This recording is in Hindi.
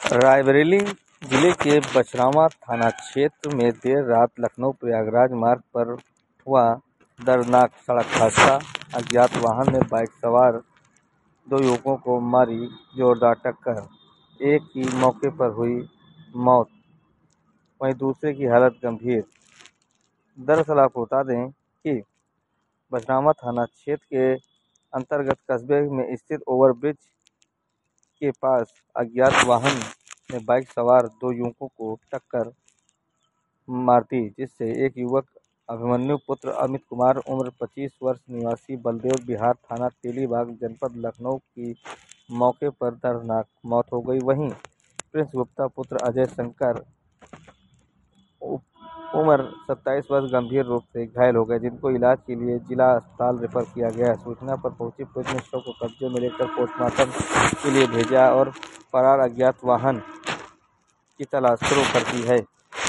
रायबरेली जिले के बछरावां थाना क्षेत्र में देर रात लखनऊ प्रयागराज मार्ग पर हुआ दर्दनाक सड़क हादसा। अज्ञात वाहन ने बाइक सवार 2 युवकों को मारी जोरदार टक्कर। एक की मौके पर हुई मौत, वहीं दूसरे की हालत गंभीर। दरअसल आपको बता दें कि बछरावां थाना क्षेत्र के अंतर्गत कस्बे में स्थित ओवरब्रिज के पास अज्ञात वाहन ने बाइक सवार 2 युवकों को टक्कर मार दी, जिससे एक युवक अभिमन्यु पुत्र अमित कुमार उम्र 25 वर्ष निवासी बलदेव विहार थाना तेलीबाग जनपद लखनऊ की मौके पर दर्दनाक मौत हो गई। वहीं प्रिंस गुप्ता पुत्र अजय शंकर उम्र 27 वर्ष गंभीर रूप से घायल हो गए, जिनको इलाज के लिए जिला अस्पताल रेफर किया गया। सूचना पर पहुंची पुलिस ने शव को कब्जे में लेकर पोस्टमार्टम के लिए भेजा और फरार अज्ञात वाहन की तलाश शुरू कर दी है।